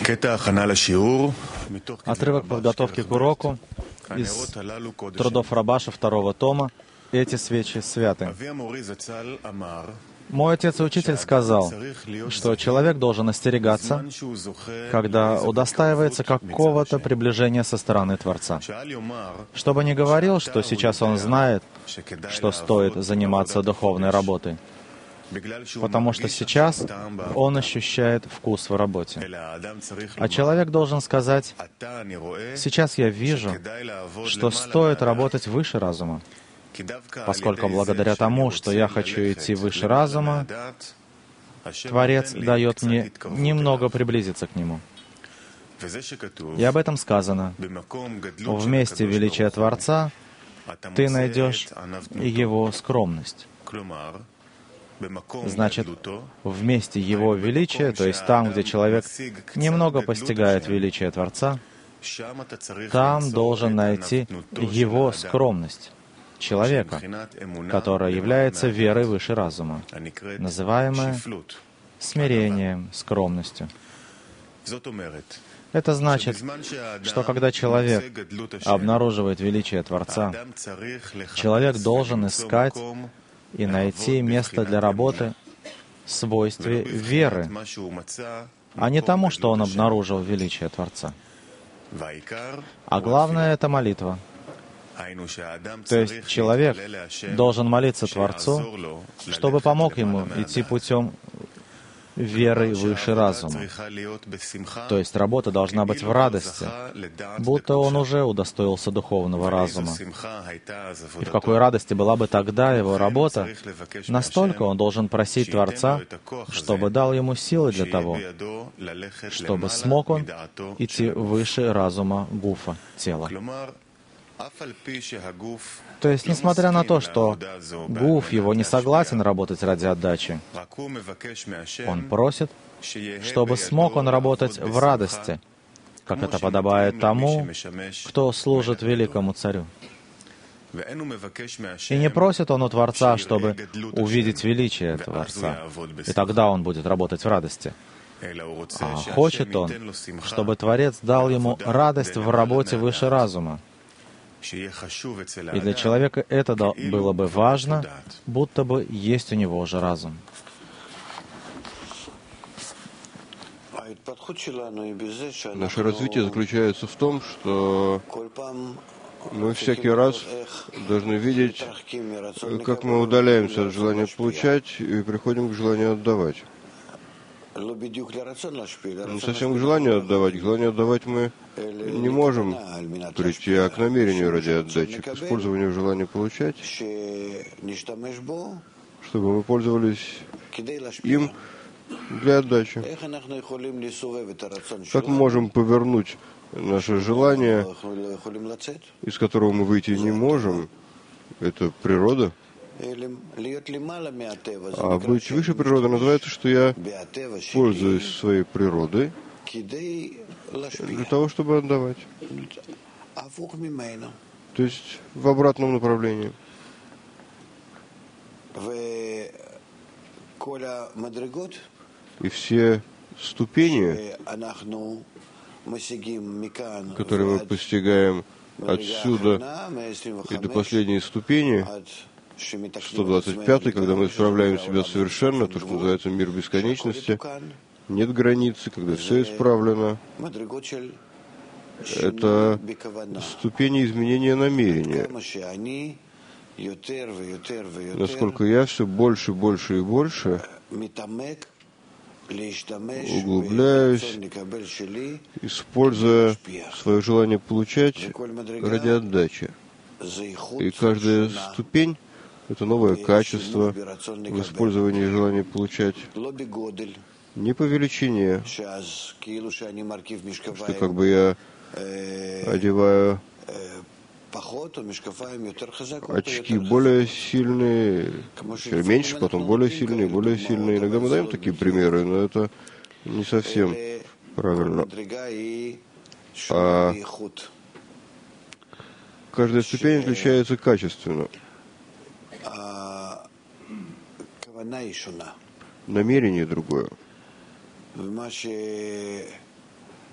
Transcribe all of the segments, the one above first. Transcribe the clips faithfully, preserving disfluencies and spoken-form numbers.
Отрывок подготовки к уроку из трудов Рабаша второго тома. Эти свечи святы. Мой отец и учитель сказал, что человек должен остерегаться, когда удостаивается какого-то приближения со стороны Творца. Чтобы не говорил, что сейчас он знает, что стоит заниматься духовной работой, потому что сейчас он ощущает вкус в работе. А человек должен сказать: «Сейчас я вижу, что стоит работать выше разума, поскольку благодаря тому, что я хочу идти выше разума, Творец дает мне немного приблизиться к Нему». И об этом сказано: «В месте величия Творца ты найдешь Его скромность». Значит, в месте Его величия, то есть там, где человек немного постигает величие Творца, там должен найти Его скромность человека, которая является верой выше разума, называемая смирением, скромностью. Это значит, что когда человек обнаруживает величие Творца, человек должен искать и найти место для работы в свойстве веры, а не тому, что он обнаружил величие Творца. А главное — это молитва. То есть человек должен молиться Творцу, чтобы помог ему идти путем веры выше разума. То есть работа должна быть в радости, будто он уже удостоился духовного разума. И в какой радости была бы тогда его работа, настолько он должен просить Творца, чтобы дал ему силы для того, чтобы смог он идти выше разума гуфа, тела. То есть, несмотря на то, что гуф его не согласен работать ради отдачи, он просит, чтобы смог он работать в радости, как это подобает тому, кто служит великому царю. И не просит он у Творца, чтобы увидеть величие Творца, и тогда он будет работать в радости. А хочет он, чтобы Творец дал ему радость в работе выше разума. И для человека это было бы важно, будто бы есть у него уже разум. Наше развитие заключается в том, что мы всякий раз должны видеть, как мы удаляемся от желания получать и приходим к желанию отдавать. Не совсем к желанию отдавать. К желанию отдавать мы не можем прийти, а к намерению ради отдачи, к использованию желания получать, чтобы мы пользовались им для отдачи. Как мы можем повернуть наше желание, из которого мы выйти не можем? Это природа. А быть выше природы называется, что я пользуюсь своей природой для того, чтобы отдавать. То есть в обратном направлении. И все ступени, которые мы постигаем отсюда и до последней ступени, сто двадцать пятый, когда мы исправляем себя совершенно, то, что называется мир бесконечности, нет границы, когда все исправлено. Это ступени изменения намерения. Насколько я все больше, больше и больше углубляюсь, используя свое желание получать ради отдачи. И каждая ступень — это новое качество в использовании желания получать. Не по величине, что как бы я одеваю очки более сильные, меньше, потом более сильные, более сильные. Иногда мы даем такие примеры, но это не совсем правильно. А каждая ступень отличается качественно. Намерение другое.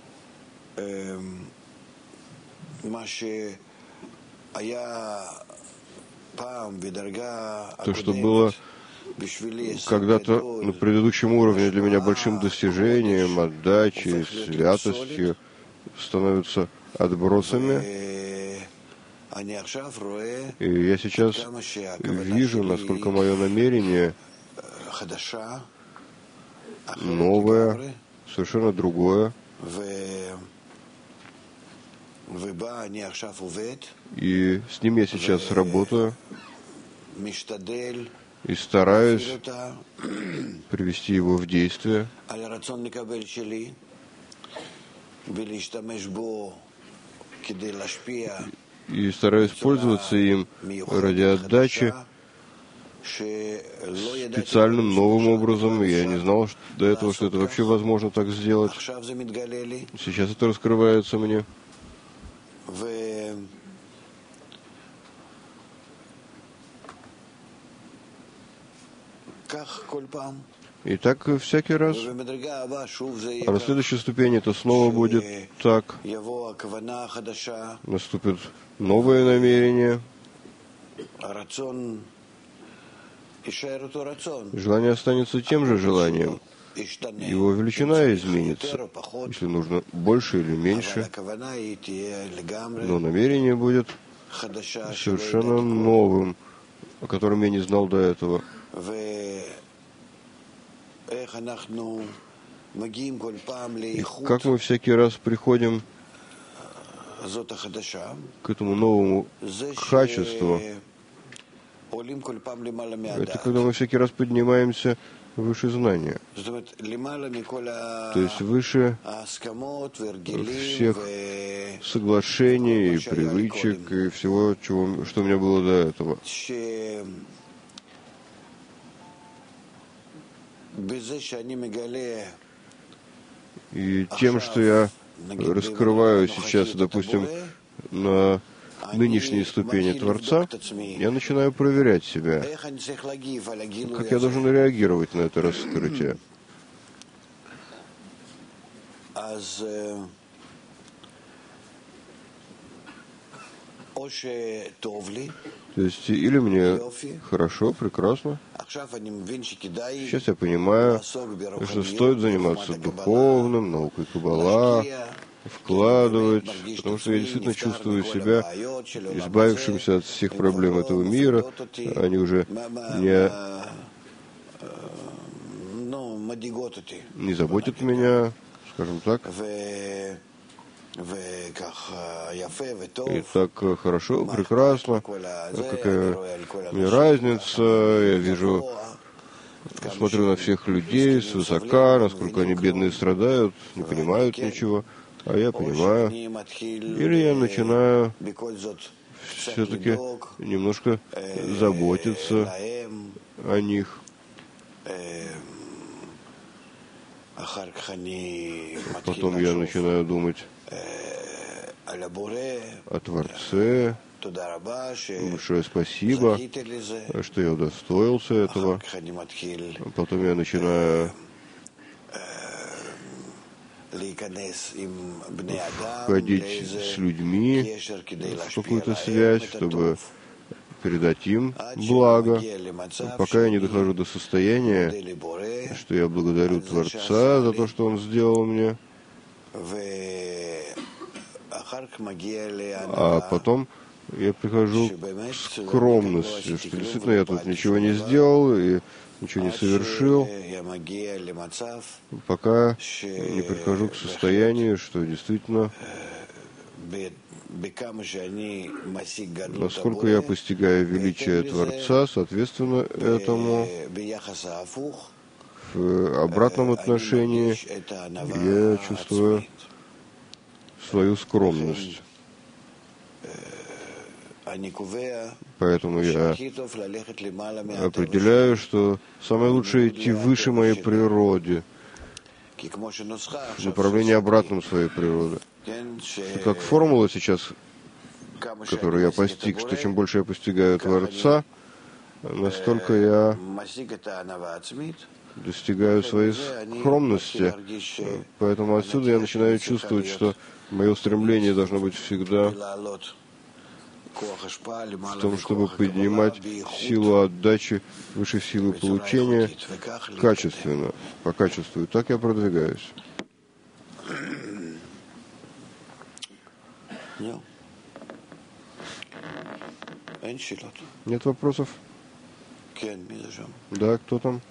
То, что было когда-то на предыдущем уровне для меня большим достижением, отдачей, святостью, становится отбросами. И я сейчас вижу, насколько мое намерение новое, совершенно другое. И с ним я сейчас работаю и стараюсь привести его в действие и стараюсь пользоваться им ради отдачи специальным новым образом. Я не знал что, до этого, что это вообще возможно так сделать. Сейчас это раскрывается мне. И так всякий раз. А на следующей ступени это снова будет так. Наступит новое намерение. Желание останется тем же желанием. Его величина изменится, если нужно больше или меньше. Но намерение будет совершенно новым, о котором я не знал до этого. И как мы всякий раз приходим к этому новому качеству, это когда мы всякий раз поднимаемся выше знания, то есть выше всех соглашений, и привычек, и всего, чего, что у меня было до этого. И тем, что я раскрываю сейчас, допустим, на нынешней ступени Творца, я начинаю проверять себя, как я должен реагировать на это раскрытие. То есть, или мне хорошо, прекрасно. Сейчас я понимаю, что стоит заниматься духовным, наукой Каббала, вкладывать, потому что я действительно чувствую себя избавившимся от всех проблем этого мира. Они уже не, не заботят меня, скажем так. И так хорошо, прекрасно. Какая мне разница? Я вижу, смотрю на всех людей свысока, насколько они бедные страдают, не понимают ничего. А я понимаю. Или я начинаю все-таки немножко заботиться о них. Потом я начинаю думать о Творце. Большое спасибо, что я удостоился этого. Потом я начинаю входить с людьми в какую-то связь, чтобы передать им благо, пока я не дохожу до состояния, что я благодарю Творца за то, что Он сделал мне, а потом я прихожу к скромности, что действительно я тут ничего не сделал и ничего не совершил, пока не прихожу к состоянию, что действительно, насколько я постигаю величие Творца, соответственно этому, в обратном отношении я чувствую свою скромность. Поэтому я определяю, что самое лучшее идти выше моей природы, в направлении обратном своей природы. Как формула сейчас, которую я постиг, что чем больше я постигаю Творца, настолько я достигаю своей скромности. Поэтому отсюда я начинаю чувствовать, что мое стремление должно быть всегда в том, чтобы поднимать силу отдачи выше силы получения качественно, по качеству. И так я продвигаюсь. Нет вопросов? Да, кто там?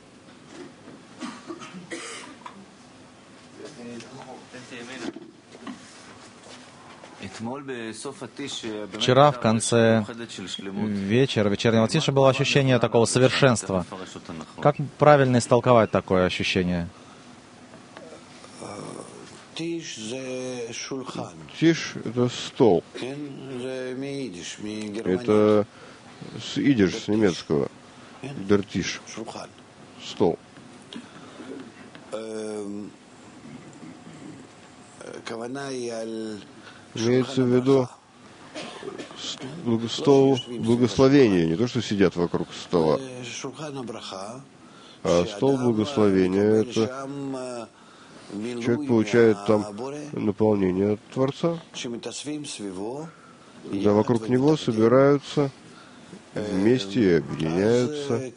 Вчера в конце вечера, вечернего тиша, было ощущение такого совершенства. Как правильно истолковать такое ощущение? Тиш — это стол. Это с идиш, с немецкого. Дертиш. Стол. Имеется в виду стол благословения, не то, что сидят вокруг стола. А стол благословения — это человек получает там наполнение от Творца, когда вокруг него собираются вместе и объединяются.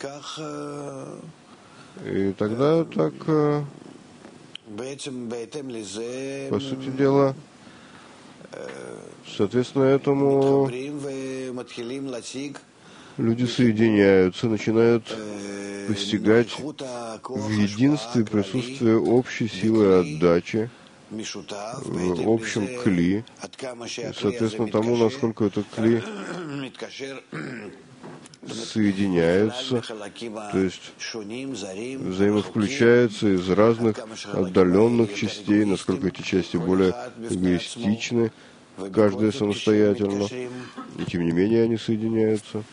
И тогда так, по сути дела, соответственно этому люди соединяются, начинают постигать в единстве присутствие общей силы отдачи, в общем кли, и, соответственно, тому, насколько этот кли соединяется, то есть взаимовключается из разных отдаленных частей, насколько эти части более эгоистичны, каждая самостоятельно, и тем не менее они соединяются.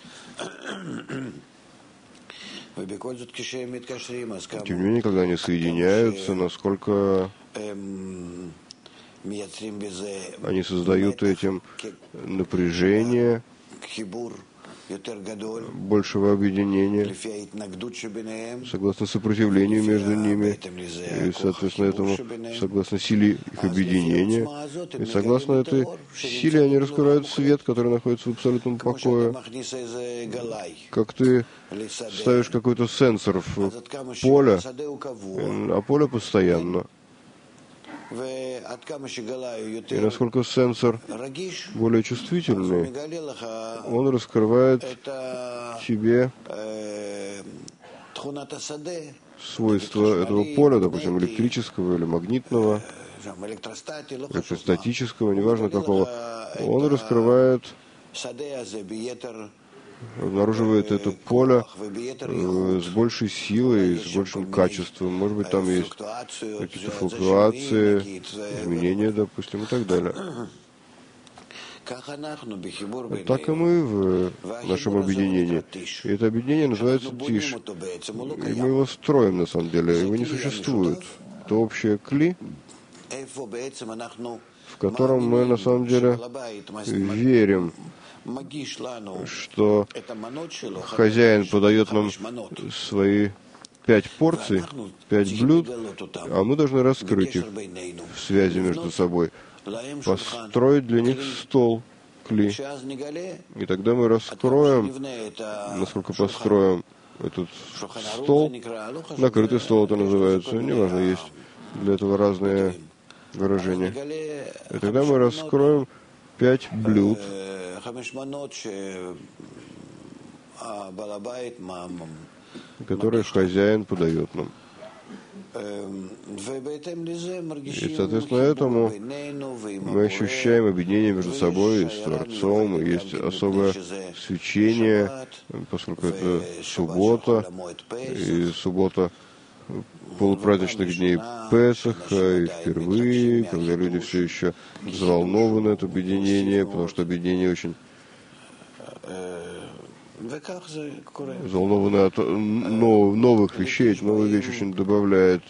Тем не менее, когда они соединяются, насколько они создают этим напряжение большего объединения, согласно сопротивлению между ними, и, соответственно, этому, согласно силе их объединения, и согласно этой силе они раскрывают свет, который находится в абсолютном покое. Как ты ставишь какой-то сенсор в поле, а поле постоянно. И насколько сенсор более чувствительный, он раскрывает тебе свойства этого поля, допустим, электрического или магнитного, электростатического, неважно какого. Он раскрывает, обнаруживает это поле э, с большей силой, с большим качеством. Может быть, там есть какие-то флуктуации, изменения, допустим, и так далее. Так и мы в нашем объединении. И это объединение называется Тиш. И мы его строим, на самом деле. Его не существует. Это общее кли, в котором мы, на самом деле, верим, что хозяин подает нам свои пять порций, пять блюд, а мы должны раскрыть их в связи между собой, построить для них стол, кли. И тогда мы раскроем, насколько построим этот стол, накрытый стол это называется, неважно, есть для этого разные выражения. И тогда мы раскроем пять блюд, которые хозяин подает нам. И, соответственно, этому мы ощущаем объединение между собой и с Творцом, и есть особое свечение, поскольку это суббота, и суббота полупраздничных дней Песаха, и впервые, когда люди все еще взволнованы от объединения, потому что объединение очень взволнованы от нов, новых вещей, эти новые вещи очень добавляет.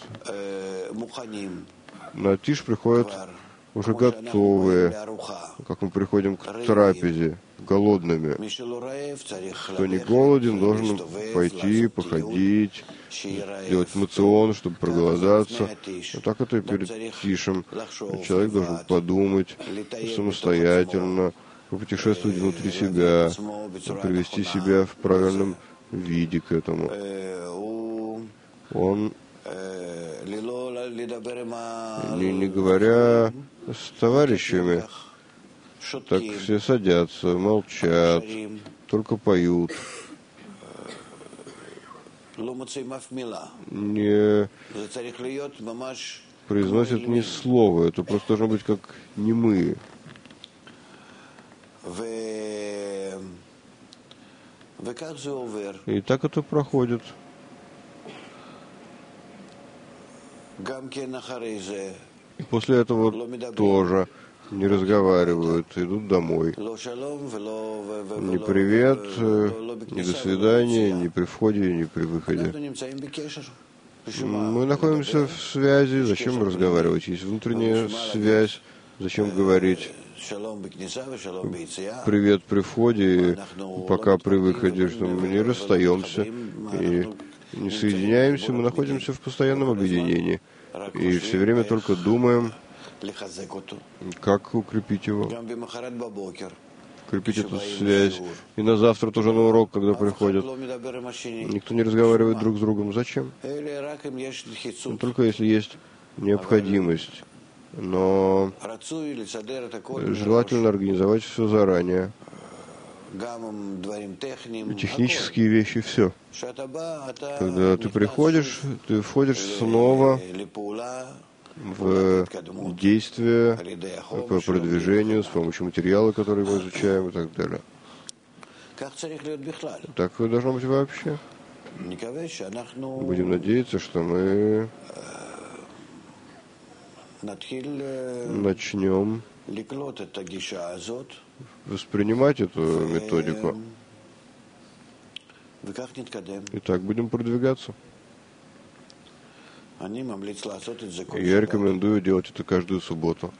На Тиш приходят уже готовые, как мы приходим к трапезе, голодными. Кто не голоден, должен пойти, походить, сделать мацион, чтобы проголодаться. Вот так это и перед Тишем. Человек должен подумать самостоятельно, попутешествовать внутри себя, привести себя в правильном виде к этому. Он, не, не говоря с товарищами, так все садятся, молчат, только поют. Не произносят ни слова. Это просто должно быть как немые. И так это проходит. И после этого тоже не разговаривают, идут домой. Ни привет, ни до свидания, ни при входе, ни при выходе. Мы находимся в связи, зачем разговаривать? Есть внутренняя связь, зачем говорить привет при входе, пока при выходе, что мы не расстаемся и не соединяемся, мы находимся в постоянном объединении. И все время только думаем, как укрепить его, укрепить эту связь. И на завтра тоже на урок, когда приходят. Никто не разговаривает друг с другом. Зачем? Но только если есть необходимость. Но желательно организовать все заранее. И технические вещи, все. Когда ты приходишь, ты входишь снова в действие по продвижению с помощью материала, который мы изучаем и так далее. Так должно быть вообще. Будем надеяться, что мы начнем воспринимать эту методику. И так будем продвигаться. Я рекомендую делать это каждую субботу.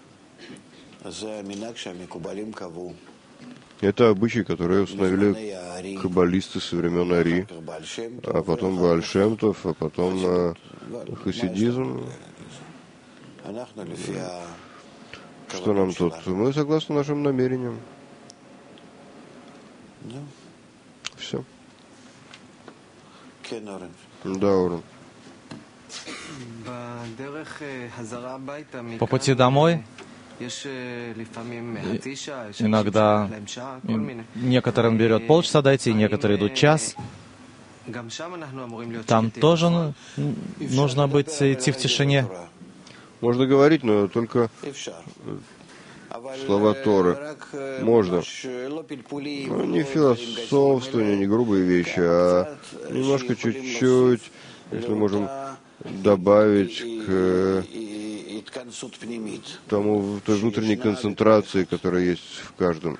Это обычай, который установили каббалисты со времен Ари, а потом Бааль Шем Тов, а потом хасидизм. Что нам тут? Мы согласны нашим намерениям. Все. Да, Орен. По пути домой иногда некоторым берет полчаса дойти, некоторые идут час. Там тоже нужно быть, идти в тишине. Можно говорить, но только слова Торы. Можно. Но не философствование, не грубые вещи, а немножко чуть-чуть, если можем добавить к тому, той внутренней концентрации, которая есть в каждом.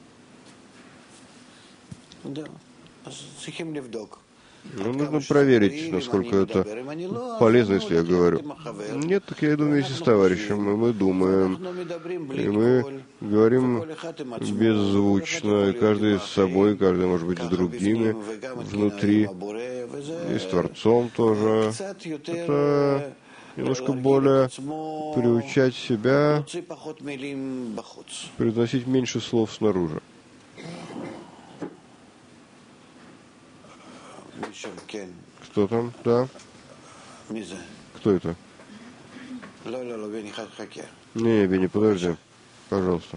Ну, нужно проверить, насколько это полезно, если я говорю. Нет, так я иду вместе с товарищем, и мы думаем, и мы говорим беззвучно, и каждый с собой, каждый, может быть, с другими, внутри, и с Творцом тоже. Это немножко более приучать себя, произносить меньше слов снаружи. Кто там? Да. Кто это? Не, Бенни, подожди. Пожалуйста.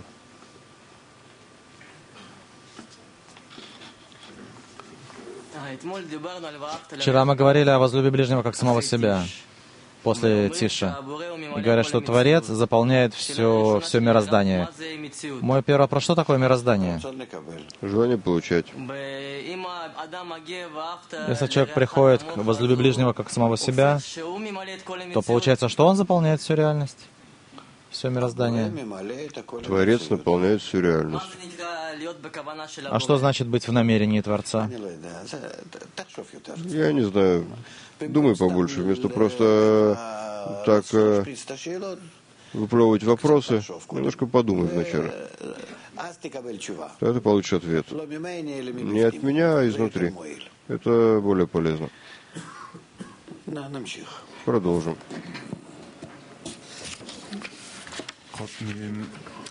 Вчера мы говорили о возлюби ближнего как самого себя. После Тиша. И говорят, что Творец заполняет все, все мироздание. Мой первый вопрос, что такое мироздание? Желание получать. Если человек приходит к возлюби ближнего как самого себя, то получается, что он заполняет всю реальность, все мироздание. Творец наполняет всю реальность. А что значит быть в намерении Творца? Я не знаю. Думай побольше, вместо просто так выплевывать вопросы, немножко подумай вначале. Тогда ты получишь ответ. Не от меня, а изнутри. Это более полезно. Продолжим.